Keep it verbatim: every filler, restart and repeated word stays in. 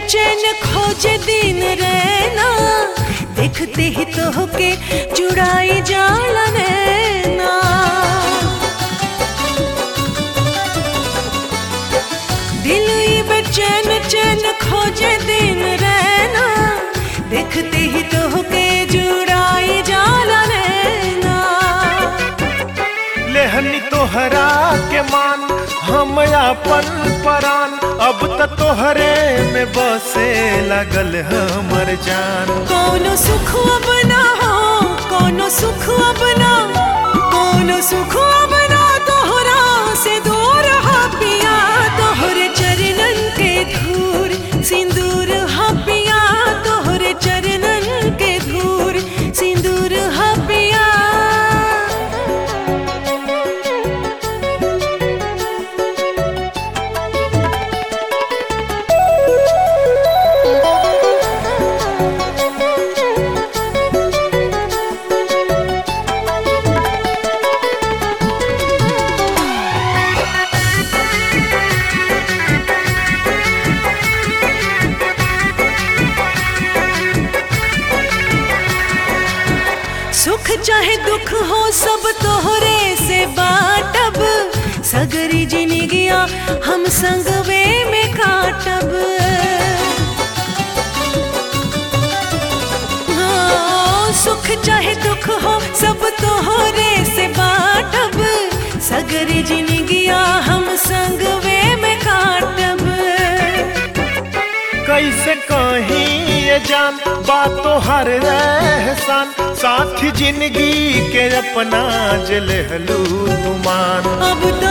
बेचैन खोजे दिन रहना, देखते ही तो होके जुड़ाई जाला नैना। दिल ही बेचैन चैन खोजे दिन रहना, देखते ही तो होके जुड़ाई जाला नैना। लेहनी तोहरा के मान हम अपन परान, अब त तोहरे में बसे लगल हमर जान। कोनो सुख अब ना हो, कोनो सुख अब ना, कोनो सुख अब ना तोहरा से दूर हा पिया। तोहरे चरणन के धूर सिंदूर हा पिया, तोहरे चरणन के धूर सिंदूर हा पिया। सुख चाहे दुख हो सब तोहरे से बाटब, सगरी जिंदगियां हम संगवे में काटब। हाँ, सुख चाहे दुख हो सब तोहरे से बाटब, सगरी जिंदगियां हम संगवे में काटब। कैसे कहीं ये जान बातो हर एहसान, साथ जिंदगी के अपना जलहलू तुमान। अब तो